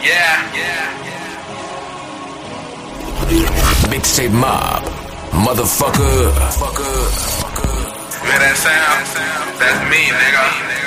Mixtape Mob, motherfucker. Hear that sound? That's me, nigga.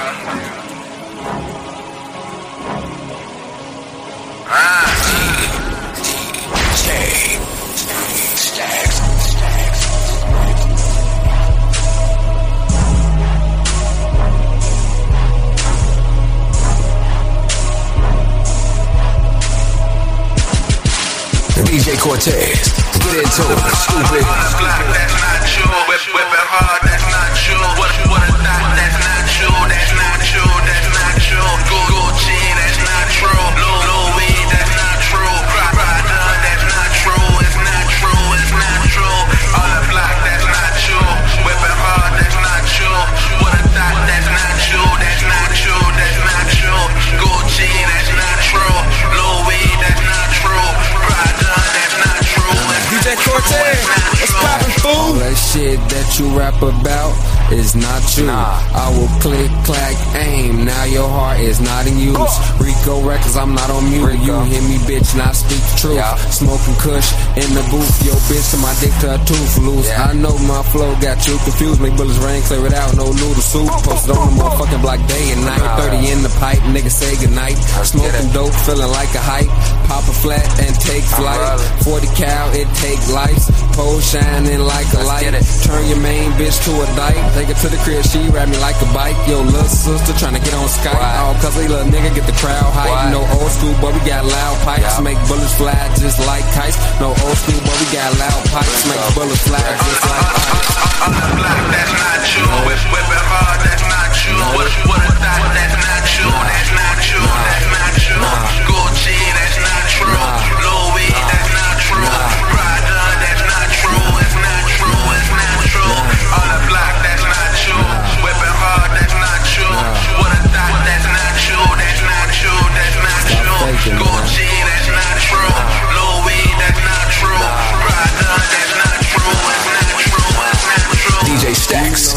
DJ Cortez, get into it, stupid. On the block, that's not true. Whipping hard, that's not true. What a thought, that's not true. That's not true, that's not true. Gucci, that's not true. Louis, that's not true. Prada, that's not true. It's not true, it's not true. On the block, that's not true. Whipping hard, that's not true. What a thought, that's not true. That's not true, that's not true. Gucci, that's not true. Louis, that's not true. Prada, that's not true. DJ Cortez, it's poppin', fool. All that shit that you rap about is not true. I will click, clack, aim. Now your heart is not in use. Rico Records, I'm not on mute. You hear me, bitch, not speak the truth. Smoking kush in the booth. Yo, bitch, to my dick to a tooth loose. I know my flow got you confused. Make bullets rain, clear it out, no noodle soup. Posted on the motherfucking block day and night. 30 in the pipe, nigga say goodnight. Smoking dope, feeling like a hype. Pop a flat and take flight. 40 cal, it take lights. Pole shining like a light. Turn your main bitch to a dyke. Take her to the crib, she rap me like a bike. Yo, little sister tryna get on Skype. All cause they little nigga get the crowd hype. No old school, but we got loud pipes. Make bullets fly just like kites. No old school, but we got loud pipes. Make bullets fly just like kites. On the block, that's not true. Whipping hard, that's not true. What a thought, that's not true. That's not true, that's not true. Gucci, that's not true. Louis, that's not true. Prada, that's not true. It's not true, it's not true. On the block, that's not true. Whipping hard, that's not true. What a thought, that's not true. That's not true, that's not true. Gucci, that's not true. Louis, that's not true. Prada, that's not true. It's not true, it's not true. DJ Stacks,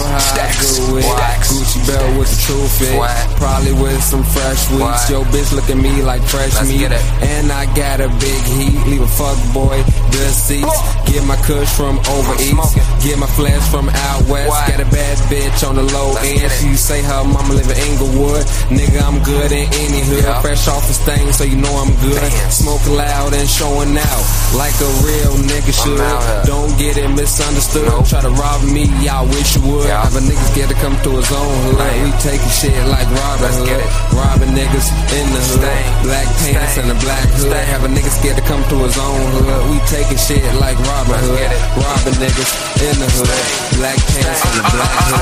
Gucci belt with the truth in. Probably with some fresh weeks. Yo, bitch look at me like fresh meat. And I got a big heat. Leave a fuck boy, good seats. Get my kush from over east. Get my flash from out west. Got a bad bitch on the low end. She say her mama live in Inglewood. Nigga, I'm good in any hood. Fresh off the stain, so you know I'm good. Smoking loud and showing out like a real nigga should. Don't get it misunderstood. Try to rob me, y'all wish you would. Have a nigga scared to come to his own hood. We taking shit like Robin Hood. Robbing niggas in the hood. Black pants and a black hood. Have a nigga scared to come to his own hood. We taking shit like Robin Hood. Robbing niggas in the hood. Black pants and a black hood.